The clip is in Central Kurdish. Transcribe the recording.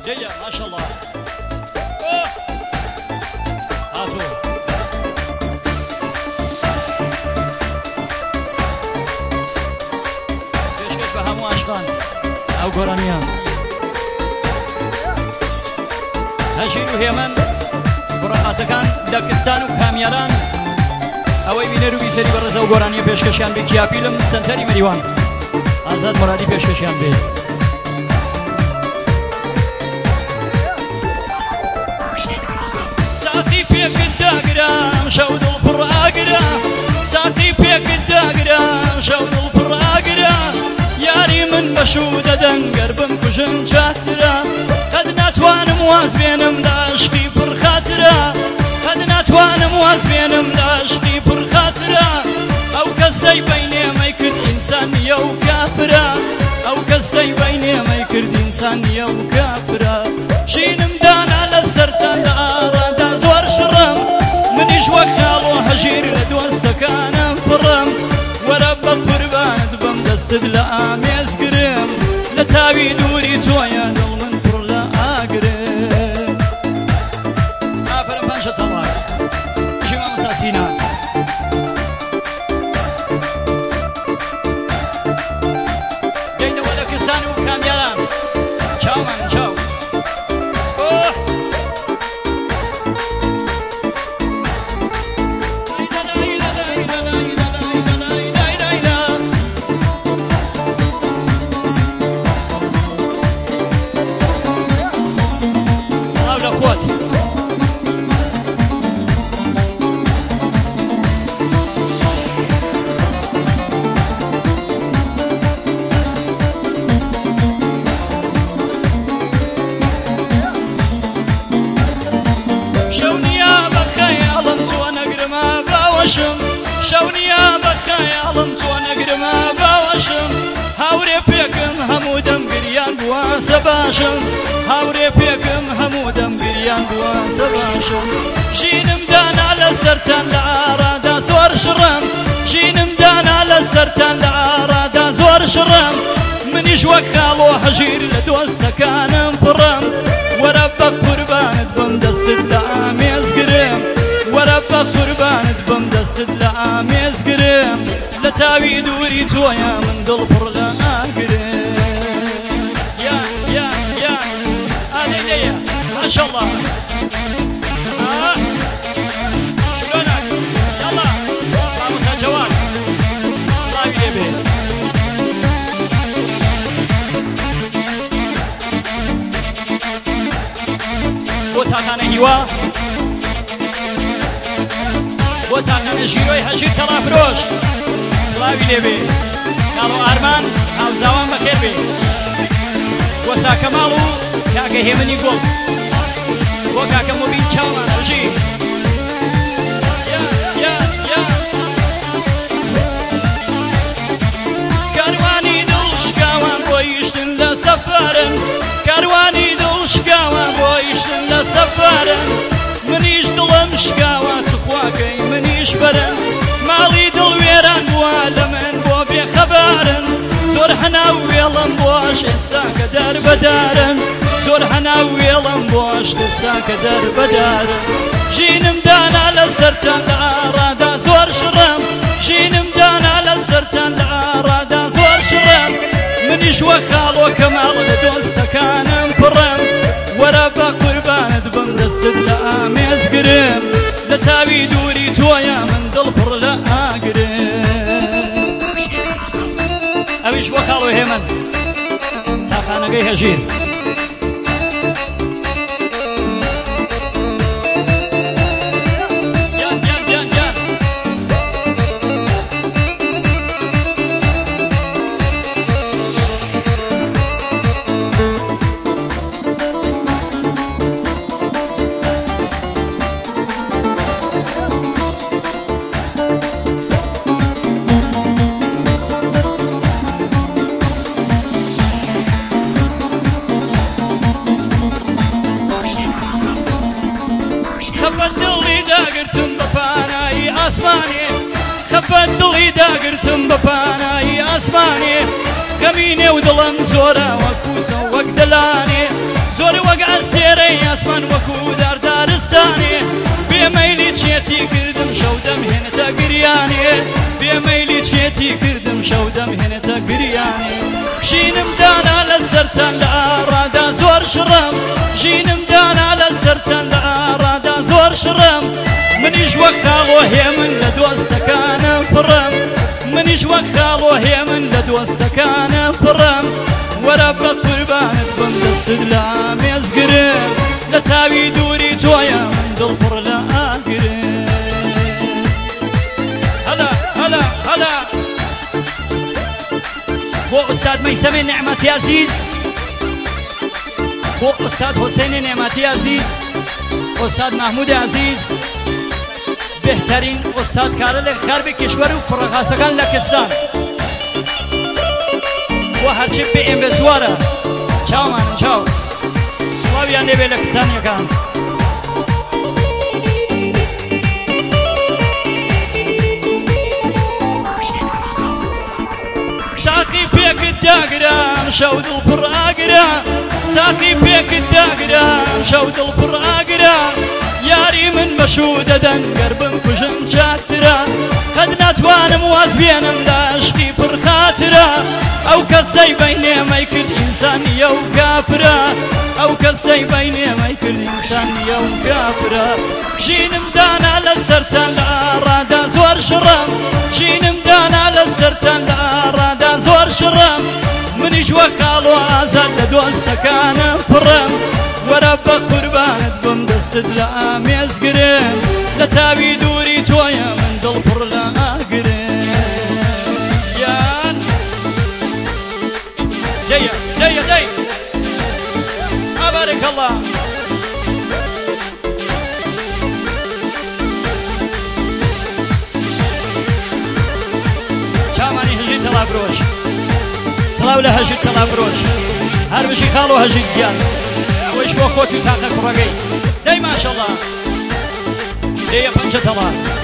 جيا ما شاء الله. هاتو پێشکەش بە هەموو عاشقان ئەو گۆرانیان هەژیر و هێمن کوڕەخاسەکان لە کستان و کامیاران ئەوەی بینەر و بیسەری بەڕێزە و گۆرانیە پێشکەشیان بێ کیاپیلم سەنتەری مەریوان ئازاد مورادی پێشکەشیان بێ. ساتی پێکت داگرام شەو دڵ پڕ ئاگرا ساتی پێکت داگرام شەو دڵ پڕ ئاگرا یاری من بەشوو دەدەن گەر بمکوژن چاترا قەت ناتوانم واز بێنم لە عشقی پڕ خاترا قەت ناتوانم واز بێنم لە عشقی پڕ خاترا ئەو کەسەی بەینێمەی کرد ئینسان نییە و کافرا ئەو کەسەی بەینێمەی کرد ئینسان نییە و کافرا ژینم دانا لەسەرتان لە ئاڕادا زۆر شڕم منیش وەک خاڵۆ هەژیر لە دۆستەکانم پڕم وەرە بە قوربانت بم دەستت لە ئامێزگرم لە تاوی دووری تۆیە دڵ من پڕ لە ئاگرم. ئافرە پانشە تەڵاک ژیما مەساسینە گەینەوە لە کسان و کامیاران چاومان چاو شەونیە بە خەیاڵم تۆ نەگرمە باوەشم هاورێ پێکم هەموو دەمگریان بووە سەباشم هاورێ پێکم هەموو دەمگریان بووە سەباشم ژینم دانا لەسەرتان لە ئاڕادا زۆر شڕم ژینم دانا لەسەرتان لە ئاڕادا زۆر شڕم منیش وەک خاڵۆ هەژیر لە دۆستەکانم پڕم وەرە بە قوربانت بم دەستت لە ئامێزگرم وەرە بە قوربانت بم دەستت لە ئامێزگرم لە تاوی دووری تۆیە من دڵ پڕ لە ئاگرم. یا یا یا ئالێلەیە ماشەڵڵا شلۆنە یاڵا مامۆستا جەواد سڵاوی لێبێ بۆ تاکانە هیوا بۆ تاکانە ژیرۆی هەژیر تەڵافرۆش سڵاوی لێبێ کاڵۆ ئارمان هاوزاوان بەخێر بێ بۆ ساکەماڵ و کاکە هێمنی گۆڵ بۆ کاکە مۆبین چاومان هەژیر کاروانی دڵ شکاوان بۆ یشتن لە سەفارن کاروانی دڵ شکاوان بۆ یشتن لە سەفارن منیش دڵم شکاوە چخواکەی منیش بەرن ماڵی دڵ وێران بووە لە من بۆ بێخەبارن زۆر هەناو وێڵم بۆش ئێستا کە دەربەدارن زۆر هەناو وێڵم بۆش ئێستا کە دەربەدارن ژینم دانا لەسەرتان لە ئاڕادا زۆر شڕم ژینم دانا لەسەرتان لە ئاڕادا زۆر شڕم منیش وەک خاڵۆ کەماڵ لە دۆستەکانم پڕم وەرە بە قوربانت بم دەستت لە ئامێزگرم لە تاوی دووری تۆیە من دڵ پڕ لە ئاگرم. ئەویش بۆ خاڵۆ هێمن تاقانەکەی هەژیر خەفەت دڵی داگرتم بە پانایی ئاسمانێ کەمینێ و دڵم زۆرە وەک کووسە وەک دەلانێ زۆر وەک ئەستێرەی ئاسمان وەکو داردارستانێ بێمەیلی چێتی کردم شەو دەمهێنێتە گریانێ بێمەیلی چێتی کردم شەو دەمهێنێتە گریانێ ژینم دانا لەسەر چەند لە ئاڕادا زۆر شڕم ژینم دانا لەسەر چەند لە ئاڕادا زۆر شڕم منیش وەک خاڵۆ هێمن لە دۆستەکانم پڕم منیش وەک خاڵۆ هێمن لە دۆستەکانم پڕم وەرە بە قوربانت بم دەستت لە ئامێزگرم لە تاوی دووری تۆیە من دڵ پڕ لە ئاگرم هەلا هەلا هەلا بۆ ئوستاد مەیسەمێ نێعمەتی عەزیز بۆ ئوستاد حوسێنی نێعمەتی عەزیز ئوستاد مەحموودی عەزیز بهترین ئوستادکارە لە غەربی کشور و پڕەخاسەکان لە کردستان بۆ هەرچی بێئێم بێ زوارە چاومانن چاو سڵاویان لێبێ لە کردستانیەکان ساقی پێکت داگرام شەو دڵ پڕ ئاگرە ساقی پێکت داگرام شەو دڵ پڕ ئاگرە یاری من بەشوو دەدەن گەر بمکوژن چاترە قەت ناتوانم واز بێنم لە عشقی پڕ خاترە ئەو کەسەی بەینێمەی کرد ئینسان نییە و کافرە ئەو کەسەی بەینێمەی کرد ئینسان نییە و کافرە ژینم دانا لەسەر چەند لە ئاڕادا زۆر شڕم ژینم دانا لەسەر چەند لە ئاڕادا زۆر شڕم منیش وەک خاڵۆ ئازاد لە دۆستەکانم پڕم وەرە بە قوربانت بم دەستت لە ئامێزگرم لە تاوی دووری تۆیە من دڵ پڕ لە ئاگرم یان دەیە دەیە دەی ئابارەکەڵڵا چامانی هەژی تەڵابرۆش سڵاو لە هەژی تەڵابرۆش هەر بژی خاڵ و هەژی گیان ئەوەیش بۆ خۆت و تاقە کوڕەکەی دەی ماشەڵڵا دەیە پەنجە تەڵا